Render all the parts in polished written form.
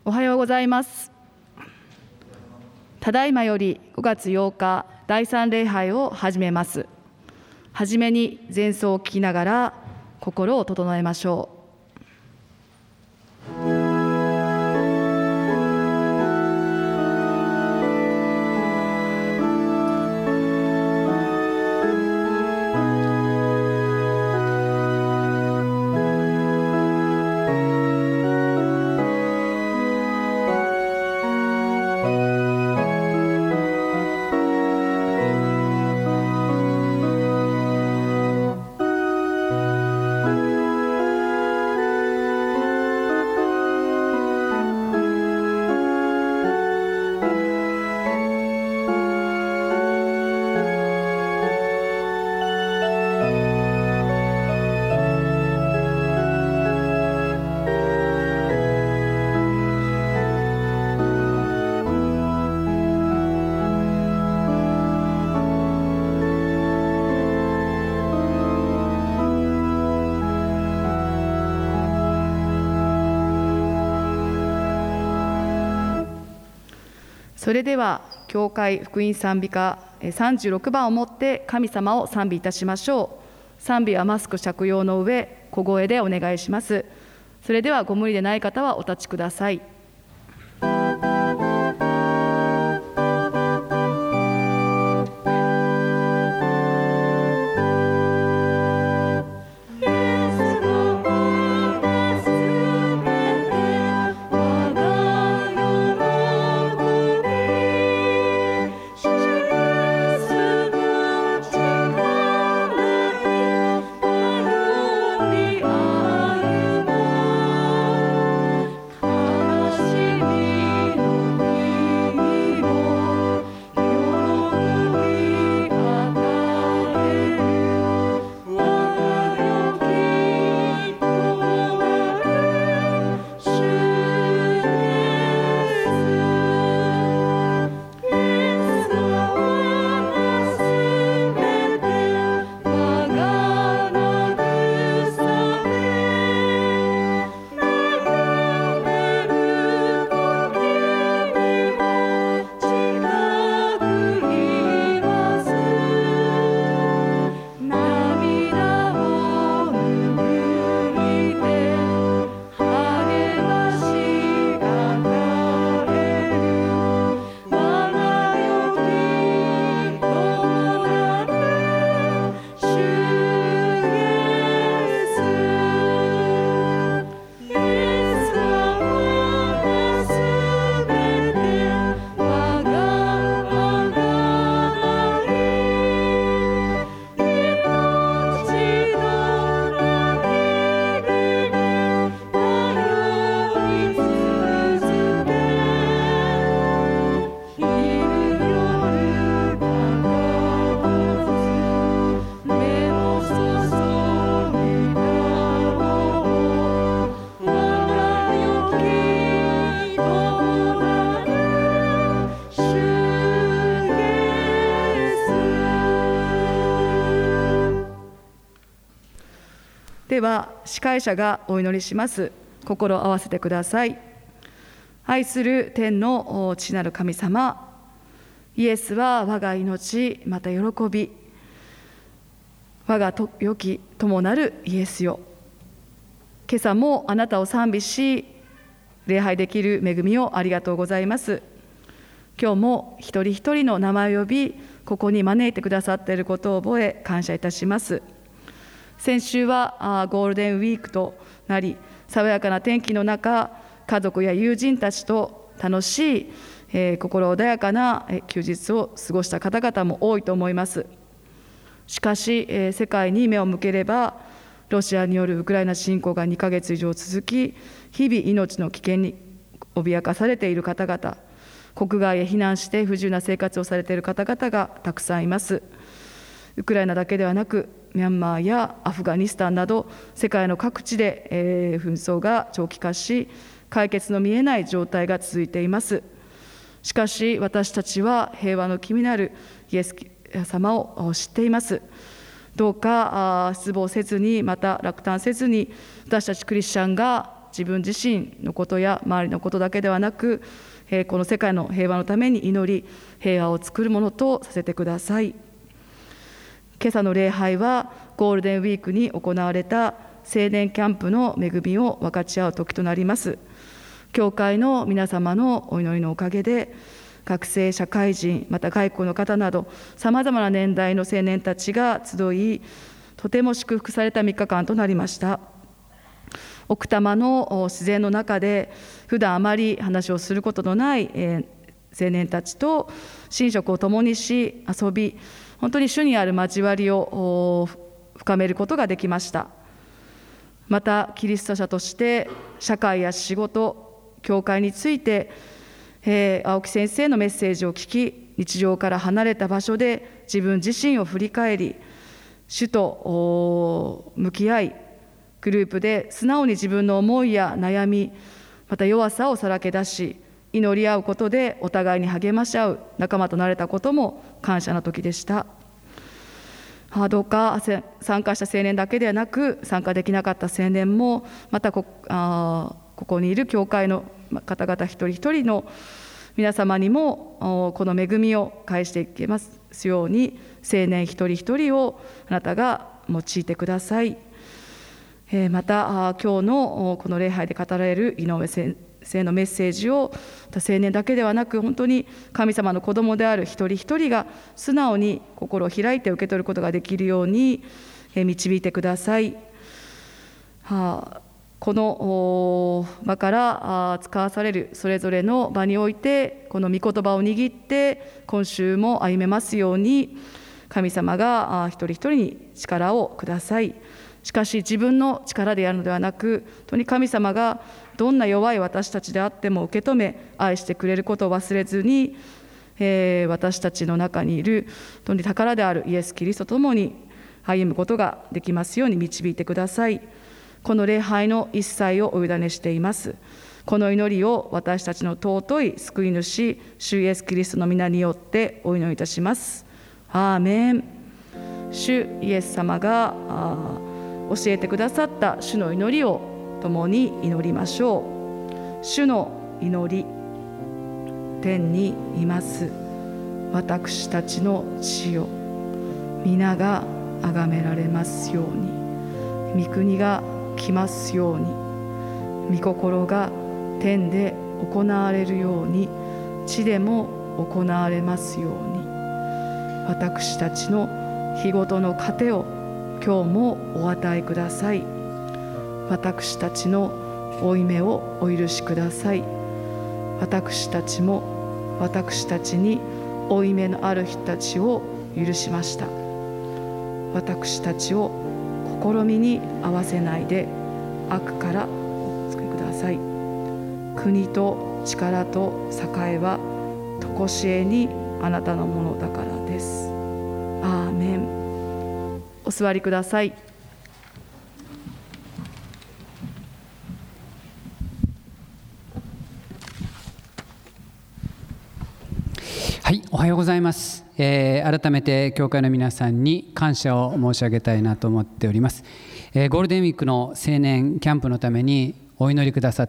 おはようございます。ただいまより5月8日第3礼拝を始めます。はじめに前奏を聴きながら心を整えましょう。それでは教会福音賛美歌36番をもって神様を賛美いたしましょう。賛美はマスク着用の上、小声でお願いします。それではご無理でない方はお立ちください。では司会者がお祈りします。心を合わせてください。愛する天の父なる神様、イエスは我が命また喜び、我が良き友なるイエスよ。今朝もあなたを賛美し礼拝できる恵みをありがとうございます。今日も一人一人の名前を呼び、ここに招いてくださっていることを覚え感謝いたします。先週はゴールデンウィークとなり、爽やかな天気の中、家族や友人たちと楽しい、心穏やかな休日を過ごした方々も多いと思います。しかし、世界に目を向ければ、ロシアによるウクライナ侵攻が2ヶ月以上続き、日々命の危険に脅かされている方々、国外へ避難して不自由な生活をされている方々がたくさんいます。ウクライナだけではなく、ミャンマーやアフガニスタンなど世界の各地で、紛争が長期化し、解決の見えない状態が続いています。しかし私たちは平和の君なるイエス様を知っています。どうか失望せずに、また落胆せずに、私たちクリスチャンが自分自身のことや周りのことだけではなく、この世界の平和のために祈り、平和を作るものとさせてください。今朝の礼拝はゴールデンウィークに行われた青年キャンプの恵みを分かち合う時となります。教会の皆様のお祈りのおかげで、学生、社会人、また外交の方など、さまざまな年代の青年たちが集い、とても祝福された3日間となりました。奥多摩の自然の中で、普段あまり話をすることのない青年たちと寝食を共にし、遊び、本当に主にある交わりを深めることができました。また、キリスト者として社会や仕事、教会について、青木先生のメッセージを聞き、日常から離れた場所で自分自身を振り返り、主と向き合い、グループで素直に自分の思いや悩み、また弱さをさらけ出し、祈り合うことでお互いに励まし合う仲間となれたことも感謝の時でした。どうか参加した青年だけではなく、参加できなかった青年も、またここにいる教会の方々一人一人の皆様にもこの恵みを返していけますように、青年一人一人をあなたが用いてください。また今日のこの礼拝で語られる井上先生のメッセージを青年だけではなく、本当に神様の子供である一人一人が素直に心を開いて受け取ることができるように導いてください。この場から使わされるそれぞれの場において、この御言葉を握って今週も歩めますように、神様が一人一人に力をください。しかし自分の力でやるのではなく、本当に神様がどんな弱い私たちであっても受け止め愛してくれることを忘れずに、私たちの中にいる本当に宝であるイエス・キリストと共に歩むことができますように導いてください。この礼拝の一切をお委ねしています。この祈りを私たちの尊い救い主、主イエス・キリストの皆によってお祈りいたします。アーメン。主イエス様が教えてくださった主の祈りを共に祈りましょう。主の祈り。天にいます私たちの父よ、皆が崇められますように、御国が来ますように、御心が天で行われるように地でも行われますように、私たちの日ごとの糧を今日もお与えください。私たちの負い目をお許しください。私たちも私たちに負い目のある人たちを許しました。私たちを試みに合わせないで悪からお救いください。国と力と栄はとこしえにあなたのものだからです。アーメン。お座りください。 はい、おはようございます。改めて教会の皆さんに感謝を申し上げたいなと思っております。ゴールデンウィークの青年キャンプのためにお祈りくださって、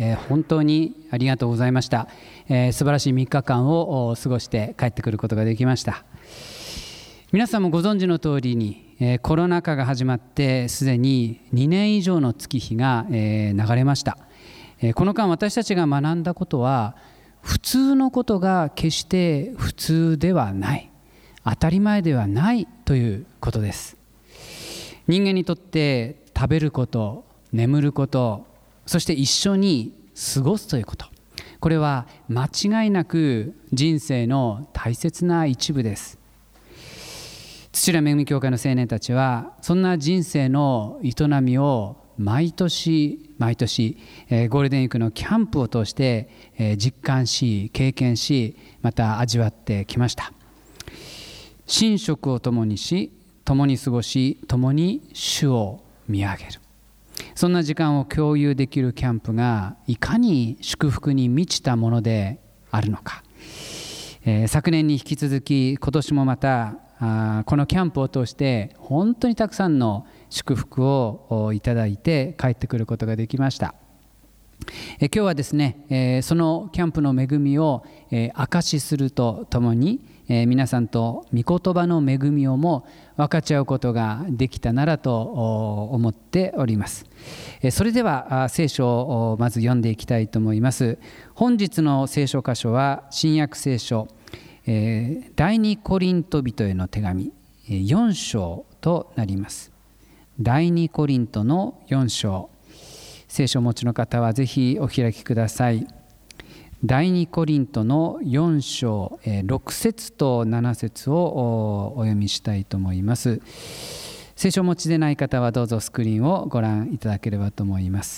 本当にありがとうございました。素晴らしい3日間を過ごして帰ってくることができました。皆さんもご存知の通りに、コロナ禍が始まってすでに2年以上の月日が、流れました。この間私たちが学んだことは、普通のことが決して普通ではない、当たり前ではないということです。人間にとって食べること、眠ること、そして一緒に過ごすということ、これは間違いなく人生の大切な一部です。土浦恵み教会の青年たちはそんな人生の営みを毎年ゴールデンウィークのキャンプを通して実感し、経験し、また味わってきました。寝食を共にし、共に過ごし、共に主を見上げる、そんな時間を共有できるキャンプがいかに祝福に満ちたものであるのか、昨年に引き続き今年もまたこのキャンプを通して本当にたくさんの祝福をいただいて帰ってくることができました。 今日はですね、そのキャンプの恵みを証しするとともに、皆さんと御言葉の恵みをも分かち合うことができたならと思っております。それでは聖書をまず読んでいきたいと思います。本日の聖書箇所は新約聖書、第二コリント人への手紙4章となります。第二コリントの4章、聖書をお持ちの方はぜひお開きください。第二コリントの4章6節と7節をお読みしたいと思います。聖書をお持ちでない方はどうぞスクリーンをご覧いただければと思います。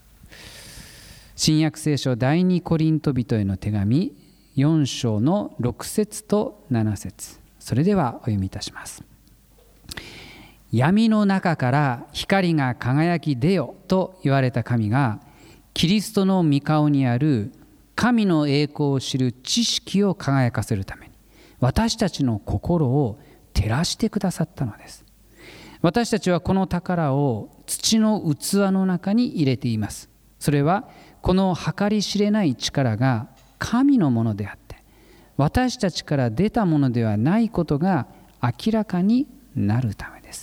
新約聖書第二コリント人への手紙4章の6節と7節、それではお読みいたします。闇の中から光が輝き出よと言われた神が、キリストの御顔にある神の栄光を知る知識を輝かせるために、私たちの心を照らしてくださったのです。私たちはこの宝を土の器の中に入れています。それはこの計り知れない力が神のものであって、私たちから出たものではないことが明らかになるためです。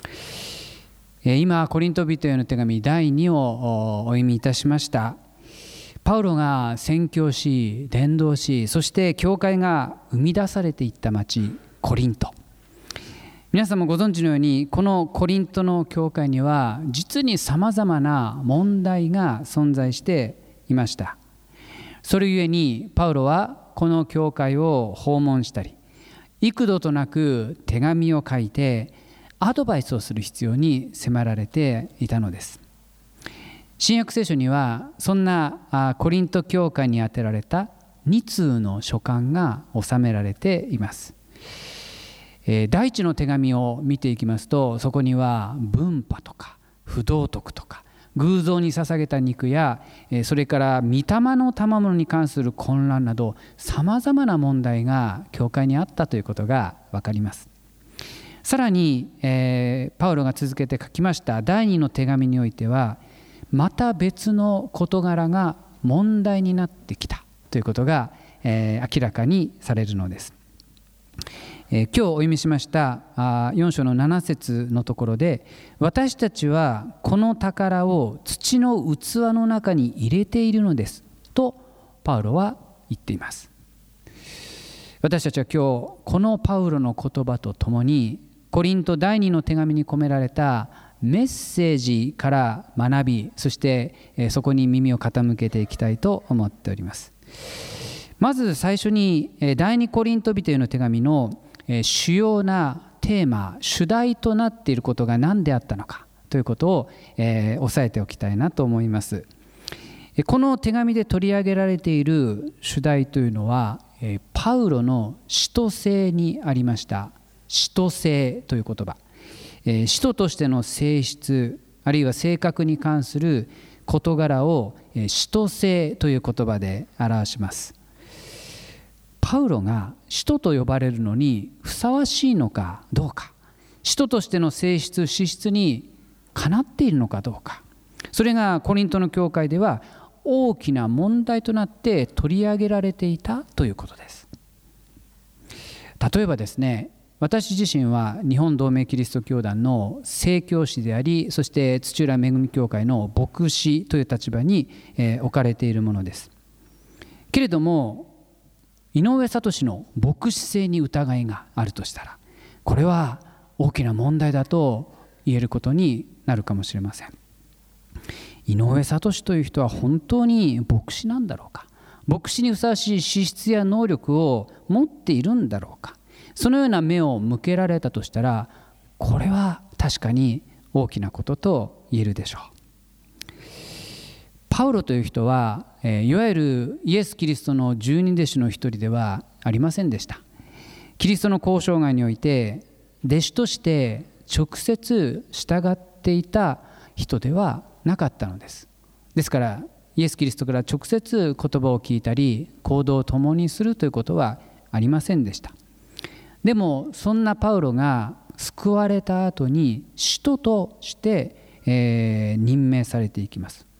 今コリント人への手紙第2をお読みいたしました。パウロが宣教し伝道し、そして教会が生み出されていった町コリント、皆さんもご存知のように、このコリントの教会には実にさまざまな問題が存在していました。それゆえにパウロはこの教会を訪問したり、幾度となく手紙を書いてアドバイスをする必要に迫られていたのです。新約聖書にはそんなコリント教会に宛てられた2通の書簡が収められています。第一の手紙を見ていきますと、そこには分派とか不道徳とか偶像に捧げた肉や、それから御霊の賜物に関する混乱など、さまざまな問題が教会にあったということが分かります。さらに、パウロが続けて書きました第2の手紙においては、また別の事柄が問題になってきたということが、明らかにされるのです。今日お読みしました4章の7節のところで、私たちはこの宝を土の器の中に入れているのですとパウロは言っています。私たちは今日このパウロの言葉とともに、コリント第2の手紙に込められたメッセージから学び、そしてそこに耳を傾けていきたいと思っております。まず最初に第2コリント人への手紙の主要なテーマ、主題となっていることが何であったのかということを押さえておきたいなと思います。この手紙で取り上げられている主題というのは、パウロの使徒性にありました。使徒性という言葉、使徒としての性質、あるいは性格に関する事柄を使徒性という言葉で表します。パウロが使徒と呼ばれるのにふさわしいのかどうか、使徒としての性質、資質にかなっているのかどうか、それがコリントの教会では大きな問題となって取り上げられていたということです。例えばですね、私自身は日本同盟キリスト教団の正教師であり、そして土浦恵み教会の牧師という立場に置かれているものです。けれども井上聡の牧師性に疑いがあるとしたら、これは大きな問題だと言えることになるかもしれません。井上聡という人は本当に牧師なんだろうか、牧師にふさわしい資質や能力を持っているんだろうか、そのような目を向けられたとしたら、これは確かに大きなことと言えるでしょう。パウロという人はいわゆるイエス・キリストの十二弟子の一人ではありませんでした。キリストの交渉外において弟子として直接従っていた人ではなかったのです。ですからイエス・キリストから直接言葉を聞いたり行動を共にするということはありませんでした。でもそんなパウロが救われた後に使徒として、任命されていきます。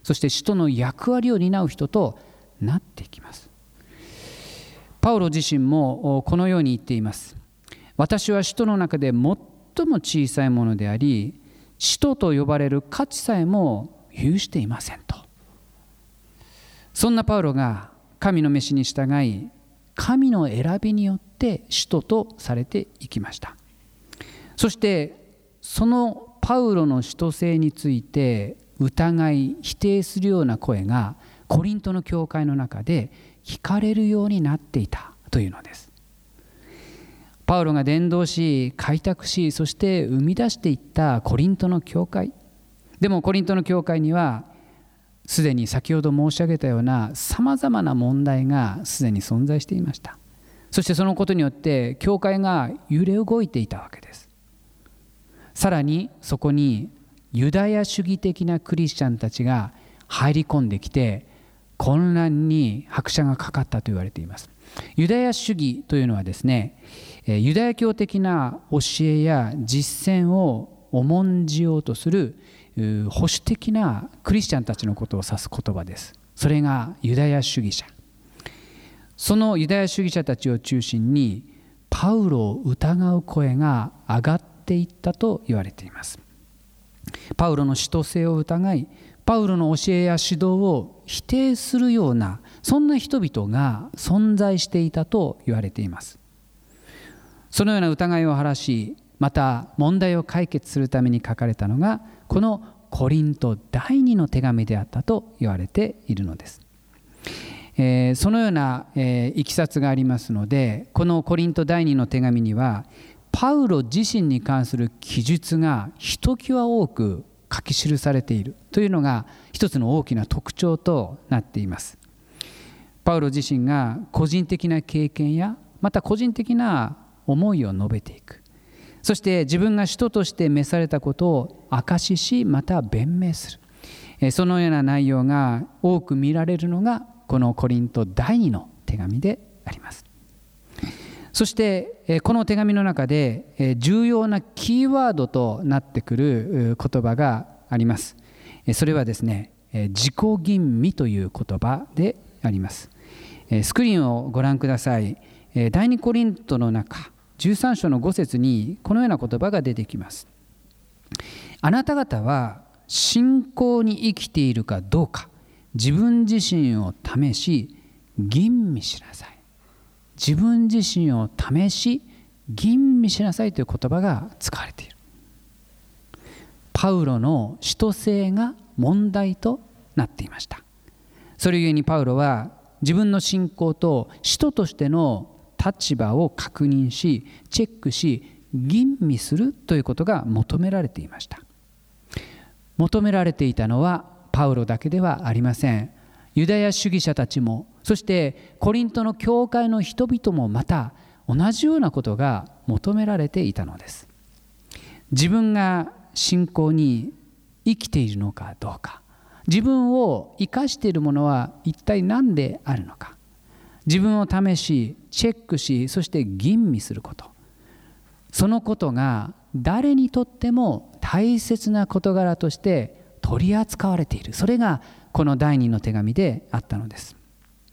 そして使徒の役割を担う人となっていきます。パウロ自身もこのように言っています。私は使徒の中で最も小さいものであり、使徒と呼ばれる価値さえも有していませんと。そんなパウロが神の召しに従い、神の選びによって使徒とされていきました。そしてそのパウロの使徒性について疑い否定するような声がコリントの教会の中で聞かれるようになっていたというのです。パウロが伝道し、開拓し、そして生み出していったコリントの教会。でもコリントの教会にはすでに先ほど申し上げたようなさまざまな問題がすでに存在していました。そしてそのことによって教会が揺れ動いていたわけです。さらにそこにユダヤ主義的なクリスチャンたちが入り込んできて、混乱に拍車がかかったと言われています。ユダヤ主義というのはですね、ユダヤ教的な教えや実践を重んじようとする保守的なクリスチャンたちのことを指す言葉です。それがユダヤ主義者。そのユダヤ主義者たちを中心にパウロを疑う声が上がっていったと言われています。パウロの使徒性を疑い、パウロの教えや指導を否定するような、そんな人々が存在していたと言われています。そのような疑いを晴らし、また問題を解決するために書かれたのがこのコリント第2の手紙であったと言われているのです。そのようないきさつがありますので、このコリント第2の手紙にはパウロ自身に関する記述がひときわ多く書き記されているというのが一つの大きな特徴となっています。パウロ自身が個人的な経験やまた個人的な思いを述べていく。そして自分が使徒として召されたことを証しし、また弁明する。そのような内容が多く見られるのがこのコリント第2の手紙であります。そしてこの手紙の中で重要なキーワードとなってくる言葉があります。それはですね、自己吟味という言葉であります。スクリーンをご覧ください。第2コリントの中13章の5節にこのような言葉が出てきます。あなた方は信仰に生きているかどうか、自分自身を試し吟味しなさい。自分自身を試し吟味しなさいという言葉が使われている。パウロの使徒性が問題となっていました。それゆえにパウロは自分の信仰と使徒としての立場を確認し、チェックし、吟味するということが求められていました。求められていたのはパウロだけではありません。ユダヤ主義者たちも、そしてコリントの教会の人々もまた同じようなことが求められていたのです。自分が信仰に生きているのかどうか、自分を生かしているものは一体何であるのか、自分を試しチェックし、そして吟味すること、そのことが誰にとっても大切な事柄として取り扱われている。それがこの第2の手紙であったのです。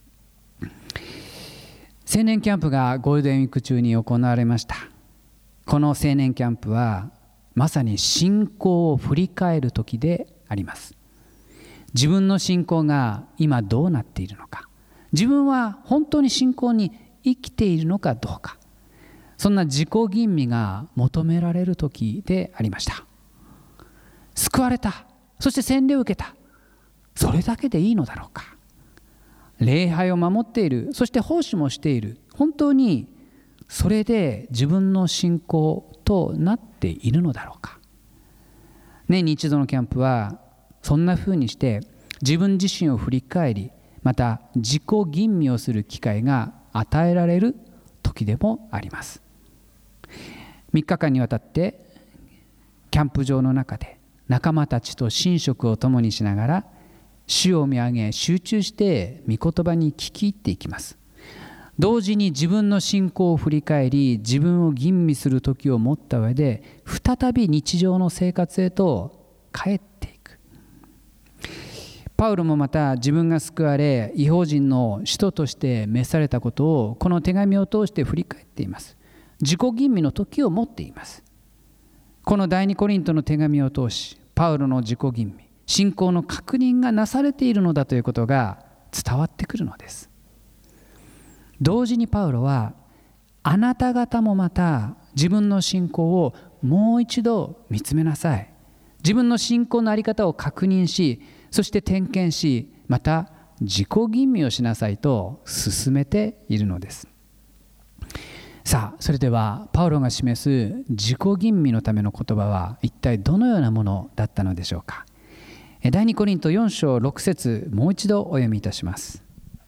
青年キャンプがゴールデンウィーク中に行われました。この青年キャンプはまさに信仰を振り返る時であります。自分の信仰が今どうなっているのか、自分は本当に信仰に生きているのかどうか、そんな自己吟味が求められる時でありました。救われた、そして洗礼を受けた、それだけでいいのだろうか。礼拝を守っている、そして奉仕もしている、本当にそれで自分の信仰となっているのだろうか。年に一度のキャンプはそんなふうにして自分自身を振り返り、また自己吟味をする機会が与えられる時でもあります。3日間にわたってキャンプ場の中で仲間たちと寝食を共にしながら主を見上げ、集中して御言葉に聞き入っていきます。同時に自分の信仰を振り返り、自分を吟味する時を持った上で再び日常の生活へと帰っていく。 パウロもまた自分が救われ異邦人の使徒として召されたことをこの手紙を通して振り返っています。自己吟味の時を持っています。この第二コリントの手紙を通し、パウロの自己吟味、信仰の確認がなされているのだということが伝わってくるのです。同時にパウロは、あなた方もまた自分の信仰をもう一度見つめなさい。自分の信仰の在り方を確認し、そして点検し、また自己吟味をしなさいと勧めているのです。さあ、それではパウロが示す自己吟味のための言葉は一体どのようなものだったのでしょうか。第2コリント4章6節、もう一度お読みいたします。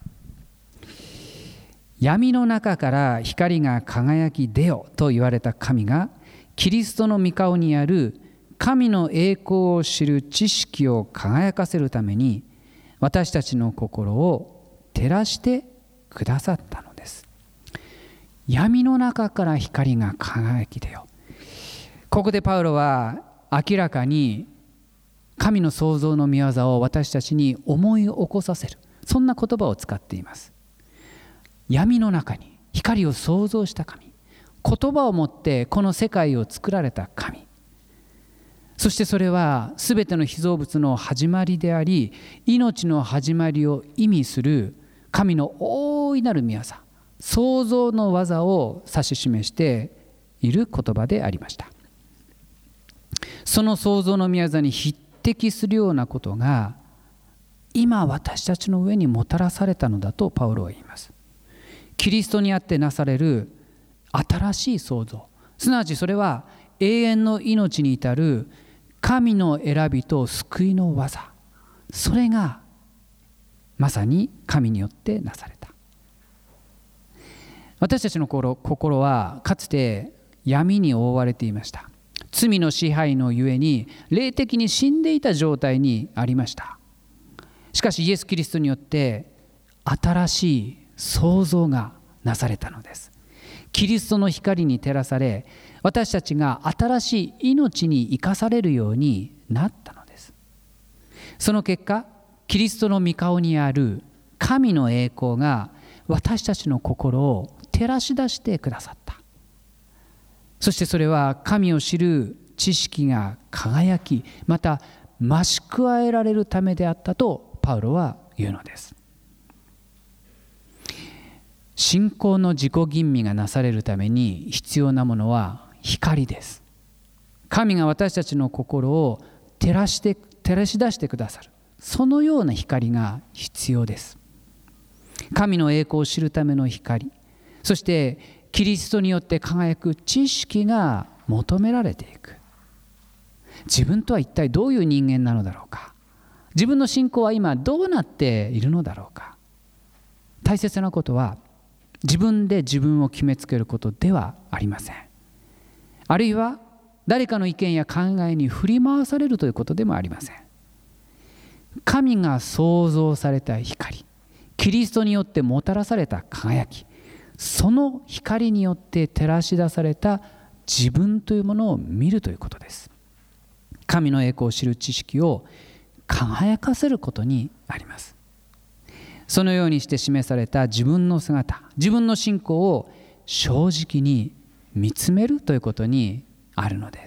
闇の中から光が輝き出よと言われた神が、キリストの御顔にある神の栄光を知る知識を輝かせるために、私たちの心を照らしてくださったのです。闇の中から光が輝き出よ。ここでパウロは明らかに神の創造の御業を私たちに思い起こさせる、そんな言葉を使っています。闇の中に光を創造した神、言葉をもってこの世界を作られた神、そしてそれはすべての被造物の始まりであり、命の始まりを意味する神の大いなる御業、創造の技を指し示している言葉でありました。その創造の御業に匹敵するようなことが今私たちの上にもたらされたのだとパウロは言います。キリストにあってなされる新しい創造、すなわちそれは永遠の命に至る神の選びと救いの技、それがまさに神によってなされた。私たちの心はかつて闇に覆われていました。罪の支配のゆえに霊的に死んでいた状態にありました。しかしイエス・キリストによって新しい創造がなされたのです。キリストの光に照らされ、私たちが新しい命に生かされるようになったのです。その結果、キリストの御顔にある神の栄光が私たちの心を照らし出してくださった。そしてそれは神を知る知識が輝き、また増し加えられるためであったとパウロは言うのです。信仰の自己吟味がなされるために必要なものは光です。神が私たちの心を照らし出してくださる、そのような光が必要です。神の栄光を知るための光、そしてキリストによって輝く知識が求められていく。自分とは一体どういう人間なのだろうか。自分の信仰は今どうなっているのだろうか。大切なことは自分で自分を決めつけることではありません。あるいは誰かの意見や考えに振り回されるということでもありません。神が創造された光、キリストによってもたらされた輝き、その光によって照らし出された自分というものを見るということです。神の栄光を知る知識を輝かせることにあります。そのようにして示された自分の姿、自分の信仰を正直に見つめるということにあるのです。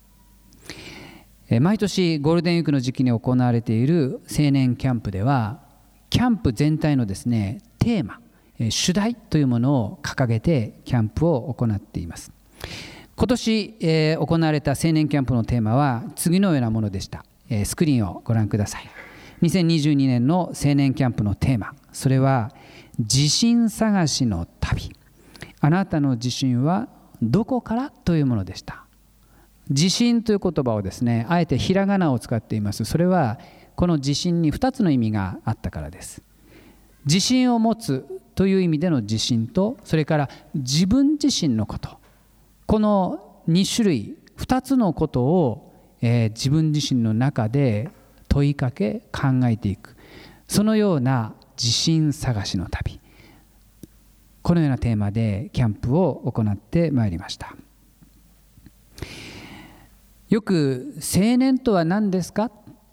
毎年ゴールデンウィークの時期に行われている青年キャンプでは、キャンプ全体のですね、テーマ、主題というものを掲げてキャンプを行っています。今年、行われた青年キャンプのテーマは次のようなものでした。スクリーンをご覧ください。2022年の青年キャンプのテーマ、それは自信探しの旅。あなたの自信はどこからというものでした。自信という言葉をですね、あえてひらがなを使っています。それはこの自信に2つの意味があったからです。自信を持つという意味での自信と、それから自分自身のこと、この2種類2つのことを、自分自身の中で問いかけ考えていく、そのような自信探しの旅、このようなテーマでキャンプを行ってまいりました。よく青年とは何ですか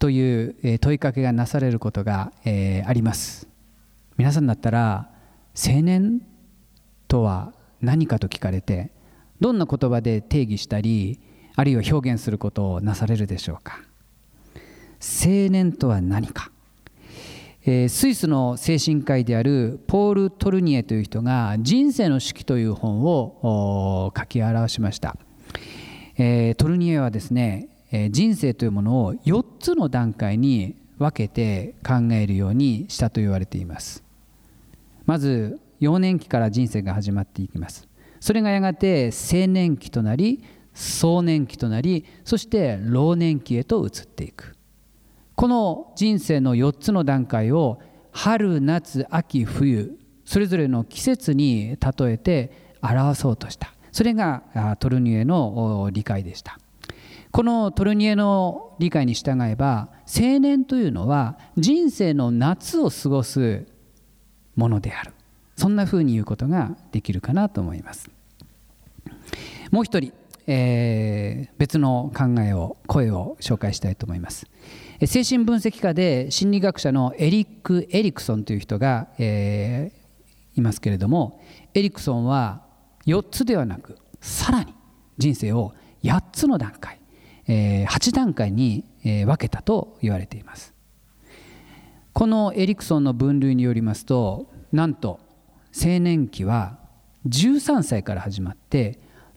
という問いかけがなされることがあります。皆さんだったら青年とは何かと聞かれて、どんな言葉で定義したり、あるいは表現することをなされるでしょうか。青年とは何か。スイスの精神科医であるポール・トルニエという人が人生の式という本を書き表しました。トルニエはですね、人生というものを4つの段階に分けて考えるようにしたと言われています。まず幼年期から人生が始まっていきます。それがやがて青年期となり、壮年期となり、そして老年期へと移っていく。この人生の4つの段階を春、夏、秋、冬、それぞれの季節に例えて表そうとした。それがトルニエの理解でした。このトルニエの理解に従えば、青年というのは人生の夏を過ごすものである。そんなふうに言うことができるかなと思います。もう一人、別の声を紹介したいと思います。精神分析家で心理学者のエリック・エリクソンという人が、いますけれども、エリクソンは4つではなく、さらに人生を8つの段階、8段階に分けたと言われています。このエリクソンの分類によりますと、なんと青年期は13歳から始まって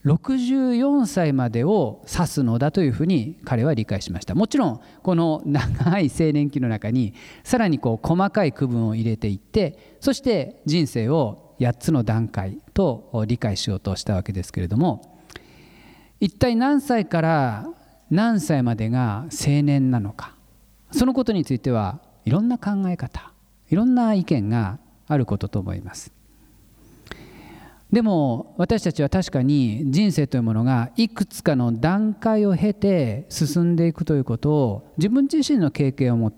64歳までを指すのだというふうに彼は理解しました。もちろんこの長い青年期の中にさらに細かい区分を入れていって、そして人生を8つの段階と理解しようとしたわけですけれども、一体何歳から何歳までが青年なのか、そのことについてはいろんな考え方、いろんな意見があることと思います。でも私たちは確かに人生というものがいくつかの段階を経て進んでいくということを自分自身の経験を持って、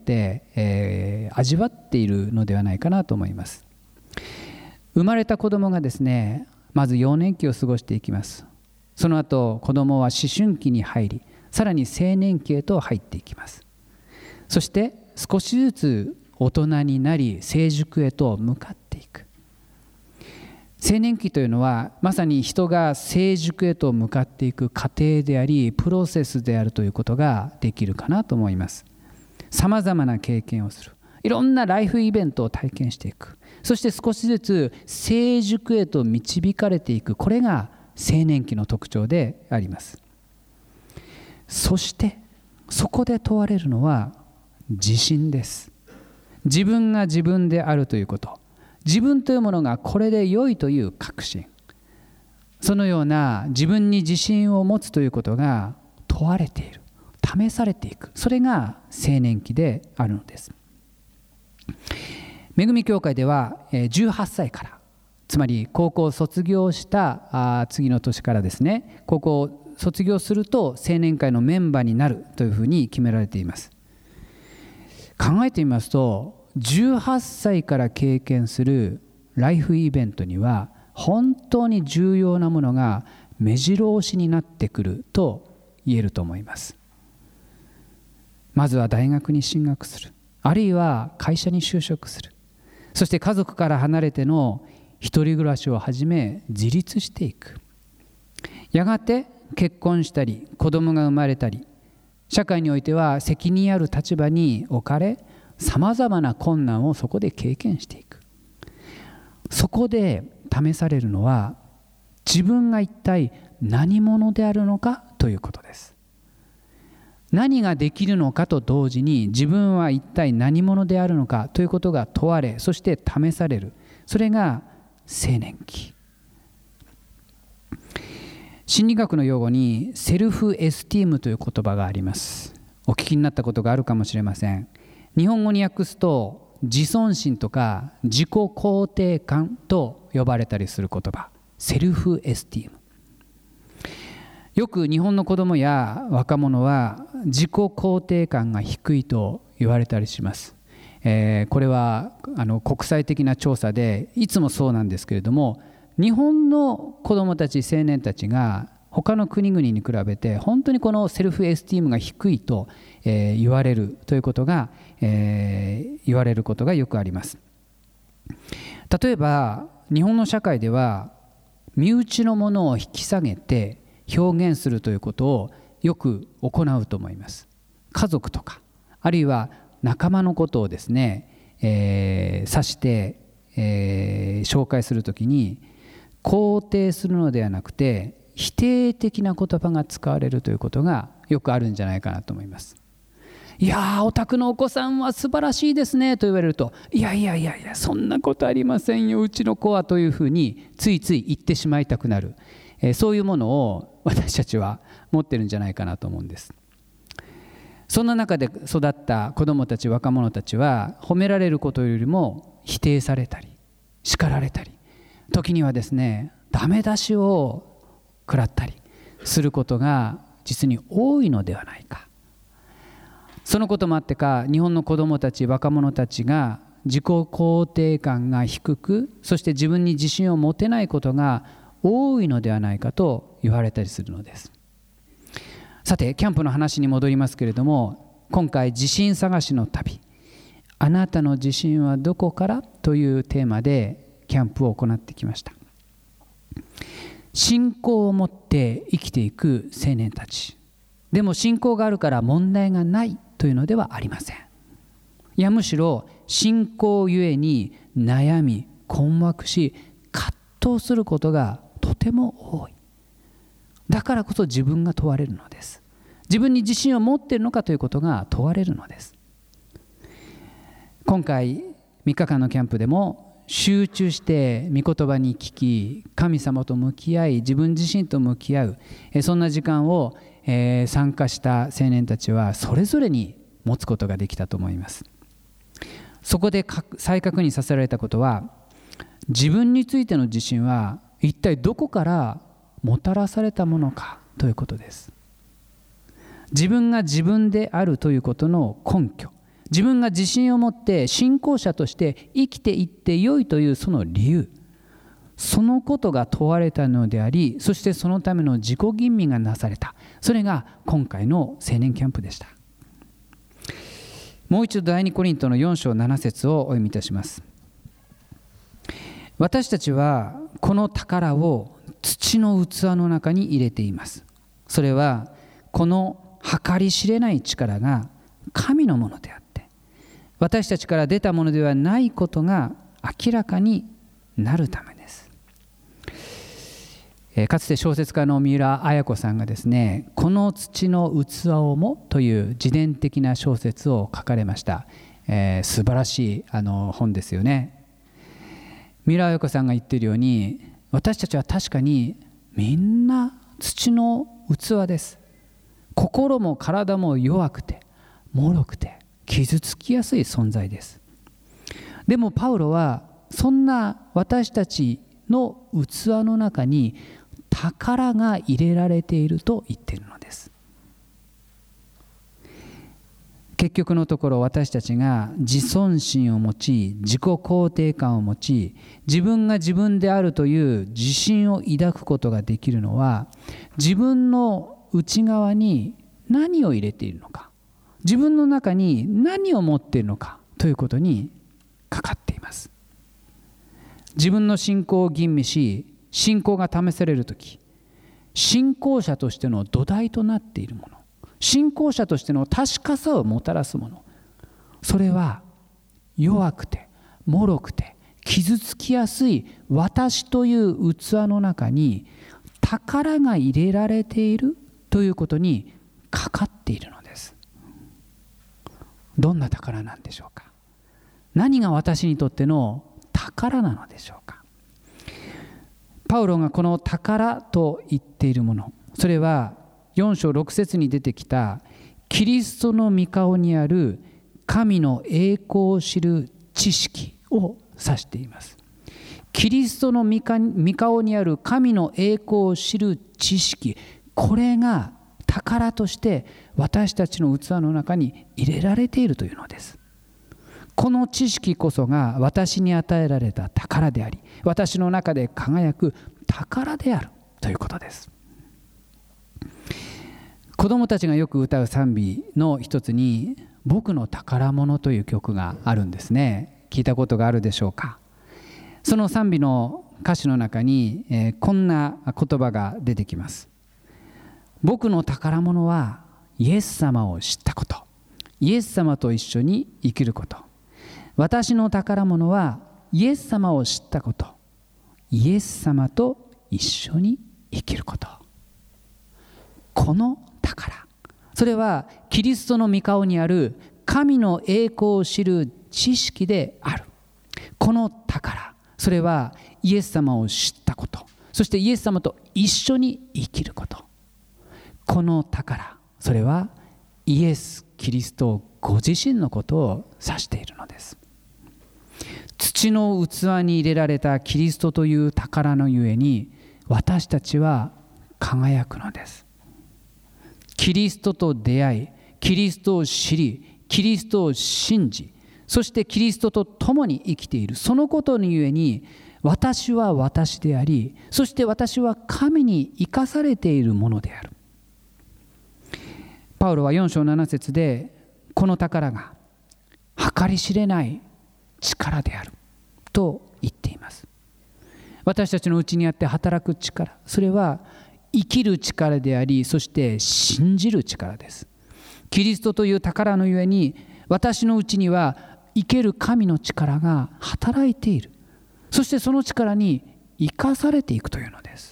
味わっているのではないかなと思います。生まれた子供がですね、まず幼年期を過ごしていきます。その後子供は思春期に入り、さらに青年期へと入っていきます。そして少しずつ大人になり成熟へと向かっていく。青年期というのはまさに人が成熟へと向かっていく過程であり、プロセスであるということができるかなと思います。さまざまな経験をする、いろんなライフイベントを体験していく、そして少しずつ成熟へと導かれていく、これが青年期の特徴であります。そしてそこで問われるのは自信です。自分が自分であるということ、自分というものがこれで良いという確信、そのような自分に自信を持つということが問われている、試されていく、それが青年期であるのです。恵み教会では18歳から、つまり高校を卒業した次の年からですね、高校を卒業すると青年会のメンバーになるというふうに決められています。考えてみますと、18歳から経験するライフイベントには本当に重要なものが目白押しになってくると言えると思います。まずは大学に進学する、あるいは会社に就職する、そして家族から離れての一人暮らしを始め自立していく。やがて結婚したり子供が生まれたり、社会においては責任ある立場に置かれ、さまざまな困難をそこで経験していく。そこで試されるのは自分が一体何者であるのかということです。何ができるのかと同時に自分は一体何者であるのかということが問われ、そして試される。それが青年期。心理学の用語にセルフエスティームという言葉があります。お聞きになったことがあるかもしれません。日本語に訳すと自尊心とか自己肯定感と呼ばれたりする言葉、セルフエスティーム。よく日本の子どもや若者は自己肯定感が低いと言われたりします。これは国際的な調査でいつもそうなんですけれども、日本の子どもたち、青年たちが他の国々に比べて本当にこのセルフエスティームが低いと、言われるということが、言われることがよくあります。例えば日本の社会では身内のものを引き下げて表現するということをよく行うと思います。家族とかあるいは仲間のことをですね、指して、紹介するときに肯定するのではなくて否定的な言葉が使われるということがよくあるんじゃないかなと思います。いやー、お宅のお子さんは素晴らしいですねと言われると、いやそんなことありませんよ、うちの子はというふうについつい言ってしまいたくなる、そういうものを私たちは持ってるんじゃないかなと思うんです。そんな中で育った子どもたち、若者たちは褒められることよりも否定されたり叱られたり、時にはですねダメ出しを食らったりすることが実に多いのではないか。そのこともあってか、日本の子どもたち、若者たちが自己肯定感が低く、そして自分に自信を持てないことが多いのではないかと言われたりするのです。さて、キャンプの話に戻りますけれども、今回自信探しの旅、あなたの自信はどこからというテーマでキャンプを行ってきました。信仰を持って生きていく青年たち、でも信仰があるから問題がないというのではありません。いや、むしろ信仰ゆえに悩み困惑し葛藤することがとても多い。だからこそ自分が問われるのです。自分に自信を持っているのかということが問われるのです。今回3日間のキャンプでも集中して御言葉に聞き、神様と向き合い、自分自身と向き合う、そんな時間を参加した青年たちはそれぞれに持つことができたと思います。そこで再確認させられたことは、自分についての自信は一体どこからもたらされたものかということです。自分が自分であるということの根拠、自分が自信を持って信仰者として生きていってよいというその理由、そのことが問われたのであり、そしてそのための自己吟味がなされた。それが今回の青年キャンプでした。もう一度第2コリントの4章7節をお読みいたします。私たちはこの宝を土の器の中に入れています。それはこの計り知れない力が神のものであって、私たちから出たものではないことが明らかになるためです。かつて小説家の三浦綾子さんがですね、この土の器をもという自伝的な小説を書かれました。素晴らしい本ですよね。三浦綾子さんが言っているように、私たちは確かにみんな土の器です。心も体も弱くて脆くて傷つきやすい存在です。でもパウロはそんな私たちの器の中に宝が入れられていると言っているのです。結局のところ、私たちが自尊心を持ち、自己肯定感を持ち、自分が自分であるという自信を抱くことができるのは、自分の内側に何を入れているのか、自分の中に何を持っているのかということにかかっています。自分の信仰を吟味し、信仰が試されるとき、信仰者としての土台となっているもの、信仰者としての確かさをもたらすもの、それは弱くて脆くて傷つきやすい私という器の中に宝が入れられているということにかかっているのです。どんな宝なんでしょうか。何が私にとっての宝なのでしょうか。パウロがこの宝と言っているもの、それは4章6節に出てきたキリストの御顔にある神の栄光を知る知識を指しています。キリストの御顔にある神の栄光を知る知識、これが宝として私たちの器の中に入れられているというのです。この知識こそが私に与えられた宝であり、私の中で輝く宝であるということです。 子供たちがよく歌う賛美の一つに僕の宝物という曲があるんですね。聞いたことがあるでしょうか。その賛美の歌詞の中に、こんな言葉が出てきます。僕の宝物はイエス様を知ったこと、イエス様と一緒に生きること。私の宝物はイエス様を知ったこと、イエス様と一緒に生きること。この宝、それはキリストの御顔にある神の栄光を知る知識である。この宝、それはイエス様を知ったこと、そしてイエス様と一緒に生きること。この宝、それはイエス・キリストご自身のことを指しているのです。土の器に入れられたキリストという宝のゆえに私たちは輝くのです。キリストと出会い、キリストを知り、キリストを信じ、そしてキリストと共に生きている。そのことにゆえに私は私であり、そして私は神に生かされているものである。パウロは4章7節でこの宝が計り知れない力であると言っています。私たちのうちにあって働く力、それは生きる力であり、そして信じる力です。キリストという宝のゆえに私のうちには生ける神の力が働いている。そしてその力に生かされていくというのです。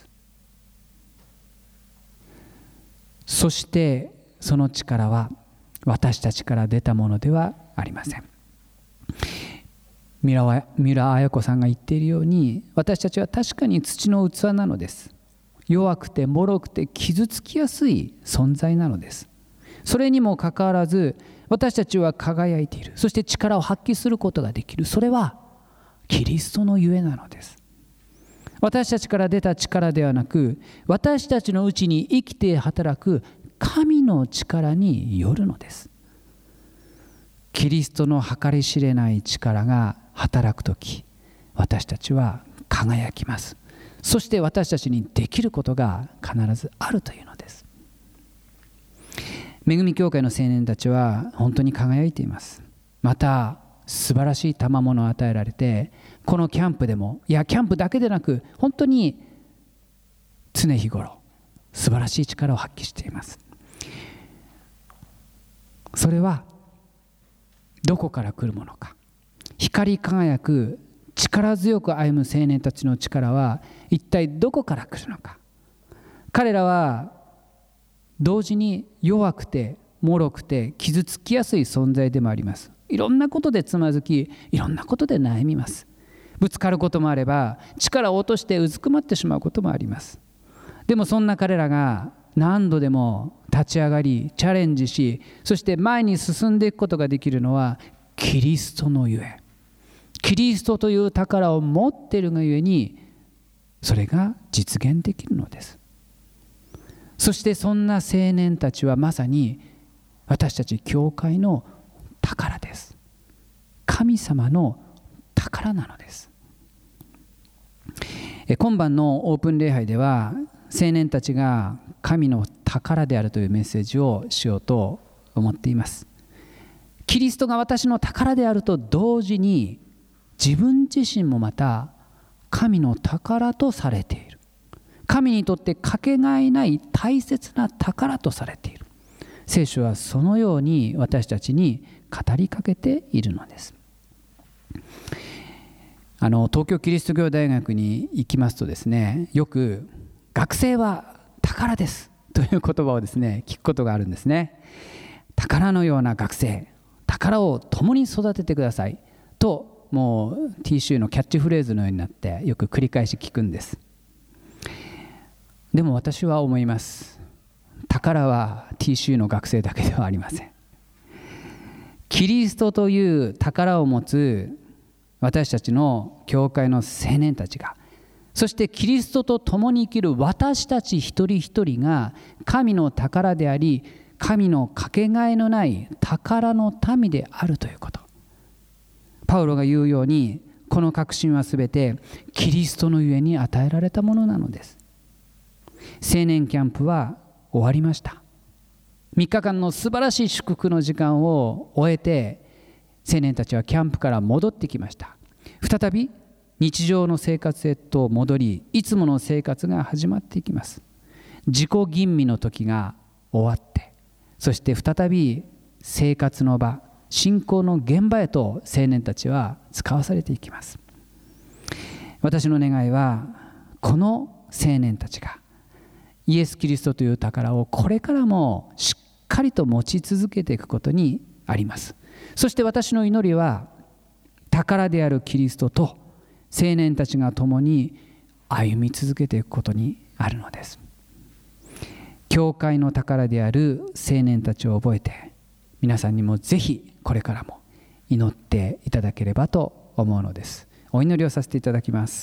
そしてその力は私たちから出たものではありません。三浦綾子さんが言っているように、私たちは確かに土の器なのです。弱くて脆くて傷つきやすい存在なのです。それにもかかわらず私たちは輝いている。そして力を発揮することができる。それはキリストのゆえなのです。私たちから出た力ではなく、私たちのうちに生きて働く神の力によるのです。キリストの計り知れない力が働くとき、私たちは輝きます。そして私たちにできることが必ずあるというのです。恵み教会の青年たちは本当に輝いています。また素晴らしい賜物を与えられて、このキャンプでも、いやキャンプだけでなく本当に常日頃素晴らしい力を発揮しています。それはどこから来るものか。光り輝く力強く歩む青年たちの力は一体どこから来るのか。彼らは同時に弱くて脆くて傷つきやすい存在でもあります。いろんなことでつまずき、いろんなことで悩みます。ぶつかることもあれば、力を落としてうずくまってしまうこともあります。でもそんな彼らが何度でも立ち上がりチャレンジし、そして前に進んでいくことができるのはキリストのゆえ。キリストという宝を持っているがゆえに、それが実現できるのです。そしてそんな青年たちはまさに私たち教会の宝です。神様の宝なのです。今晩のオープン礼拝では、青年たちが神の宝であるというメッセージをしようと思っています。キリストが私の宝であると同時に、自分自身もまた神の宝とされている。神にとってかけがえない大切な宝とされている。聖書はそのように私たちに語りかけているのです。東京キリスト教大学に行きますとですね、よく学生は宝ですという言葉をですね、聞くことがあるんですね。宝のような学生、宝を共に育ててくださいと、もう TCU のキャッチフレーズのようになってよく繰り返し聞くんです。でも私は思います。宝は TCU の学生だけではありません。キリストという宝を持つ私たちの教会の青年たちが、そしてキリストと共に生きる私たち一人一人が神の宝であり、神のかけがえのない宝の民であるということ。パウロが言うように、この確信はすべてキリストのゆえに与えられたものなのです。青年キャンプは終わりました。 3日間の素晴らしい祝福の時間を終えて、青年たちはキャンプから戻ってきました。再び日常の生活へと戻り、いつもの生活が始まっていきます。自己吟味の時が終わって、そして再び生活の場、信仰の現場へと青年たちは使わされていきます。私の願いは、この青年たちがイエス・キリストという宝をこれからもしっかりと持ち続けていくことにあります。そして私の祈りは、宝であるキリストと青年たちが共に歩み続けていくことにあるのです。教会の宝である青年たちを覚えて、皆さんにもぜひこれからも祈っていただければと思うのです。お祈りをさせていただきます。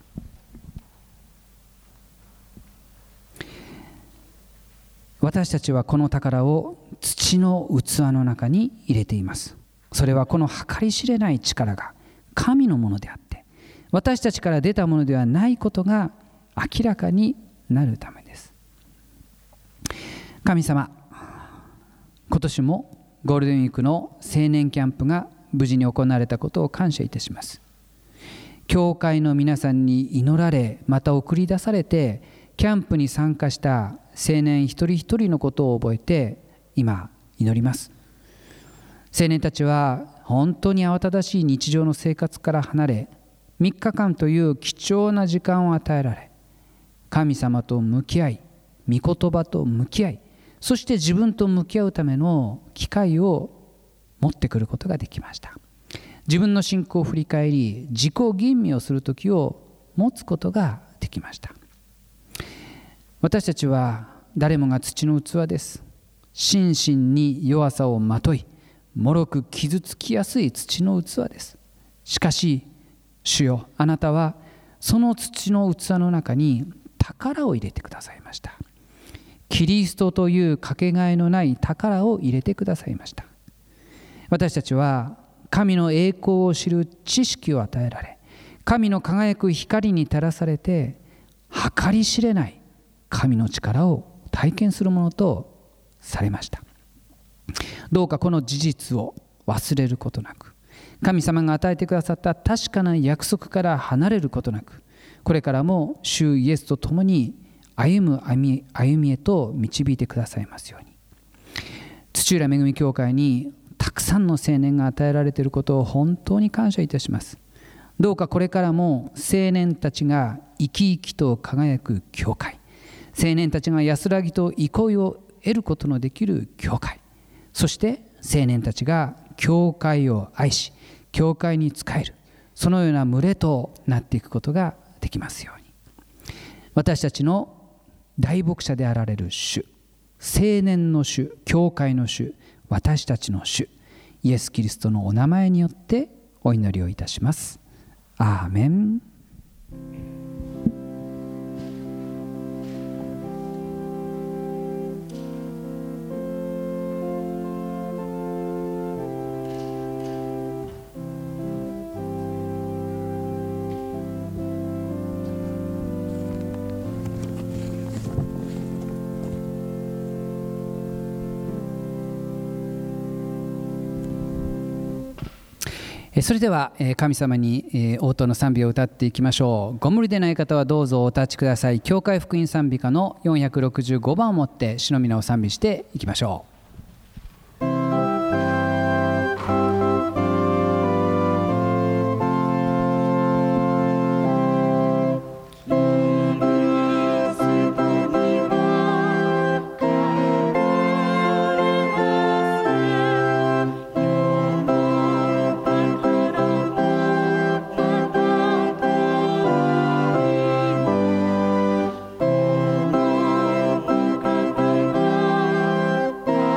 私たちはこの宝を土の器の中に入れています。それはこの計り知れない力が神のものであって、私たちから出たものではないことが明らかになるためです。神様、今年もゴールデンウィークの青年キャンプが無事に行われたことを感謝いたします。教会の皆さんに祈られ、また送り出されてキャンプに参加した青年一人一人のことを覚えて今祈ります。青年たちは本当に慌ただしい日常の生活から離れ、3日間という貴重な時間を与えられ、神様と向き合い、御言葉と向き合い、そして自分と向き合うための機会を持ってくることができました。自分の信仰を振り返り、自己吟味をする時を持つことができました。私たちは誰もが土の器です。心身に弱さをまとい、脆く傷つきやすい土の器です。しかし主よ、あなたはその土の器の中に宝を入れてくださいました。キリストというかけがえのない宝を入れてくださいました。私たちは神の栄光を知る知識を与えられ、神の輝く光に照らされて、計り知れない神の力を体験するものとされました。どうかこの事実を忘れることなく、神様が与えてくださった確かな約束から離れることなく、これからも主イエスと共に歩みへと導いてくださいますように。土浦恵み教会にたくさんの青年が与えられていることを本当に感謝いたします。どうかこれからも青年たちが生き生きと輝く教会、青年たちが安らぎと憩いを得ることのできる教会、そして青年たちが教会を愛し、教会に仕える、そのような群れとなっていくことができますように。私たちの大牧者であられる主、青年の主、教会の主、私たちの主イエス・キリストのお名前によってお祈りをいたします。アーメン。それでは神様に応答の賛美を歌っていきましょう。ご無理でない方はどうぞお立ちください。教会福音賛美歌の465番を持って主の皆を賛美していきましょう。 「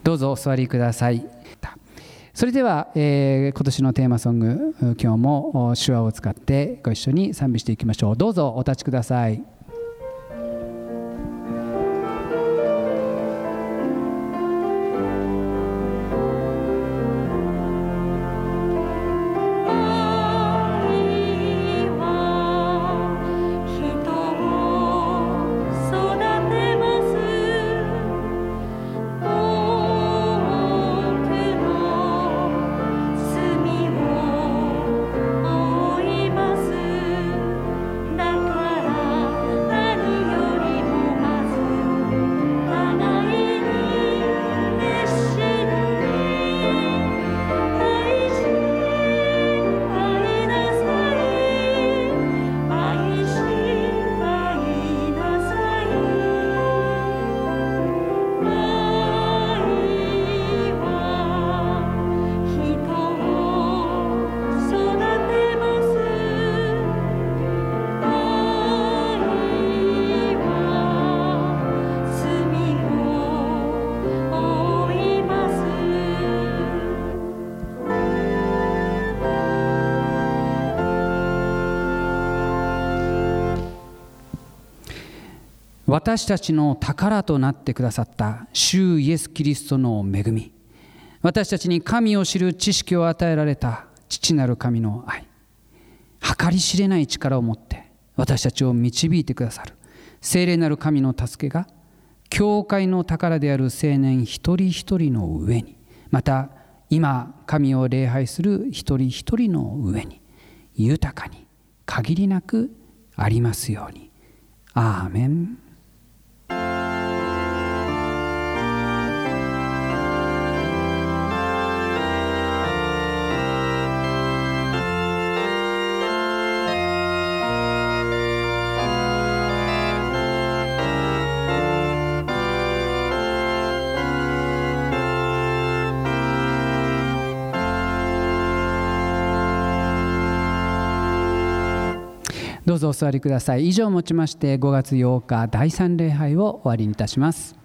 どうぞお座りください。それでは、今年のテーマソング、今日も手話を使ってご一緒に賛美していきましょう。どうぞお立ちください。私たちの宝となってくださった主イエス・キリストの恵み、私たちに神を知る知識を与えられた父なる神の愛、計り知れない力を持って私たちを導いてくださる聖霊なる神の助けが、教会の宝である青年一人一人の上に、また今神を礼拝する一人一人の上に豊かに限りなくありますように。アーメン。どうぞお座りください。以上をもちまして5月8日第3礼拝を終わりにいたします。